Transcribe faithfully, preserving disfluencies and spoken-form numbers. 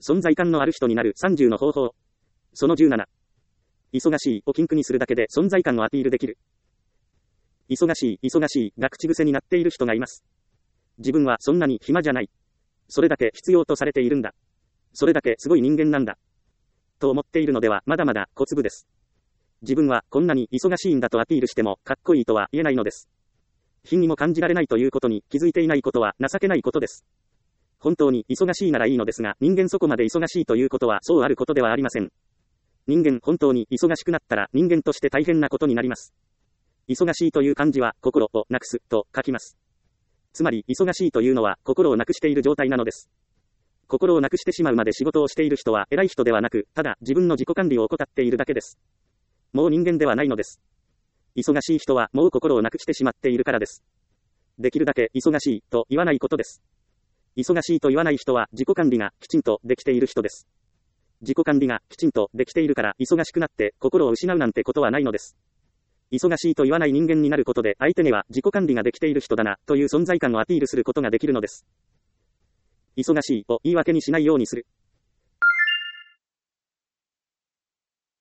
存在感のある人になるさんじゅうの方法。そのじゅうなな。忙しいを禁句にするだけで存在感をアピールできる。忙しい、忙しいが口癖になっている人がいます。自分はそんなに暇じゃない。それだけ必要とされているんだ。それだけすごい人間なんだ。と思っているのではまだまだ小粒です。自分はこんなに忙しいんだとアピールしてもかっこいいとは言えないのです。品にも感じられないということに気づいていないことは情けないことです。本当に忙しいならいいのですが、人間そこまで忙しいということはそうあることではありません。人間本当に忙しくなったら人間として大変なことになります。忙しいという漢字は心をなくすと書きます。つまり忙しいというのは心をなくしている状態なのです。心をなくしてしまうまで仕事をしている人は偉い人ではなく、ただ自分の自己管理を怠っているだけです。もう人間ではないのです。忙しい人はもう心をなくしてしまっているからです。できるだけ忙しいと言わないことです。忙しいと言わない人は自己管理がきちんとできている人です。自己管理がきちんとできているから忙しくなって心を失うなんてことはないのです。忙しいと言わない人間になることで相手には自己管理ができている人だなという存在感をアピールすることができるのです。忙しいを言い訳にしないようにする。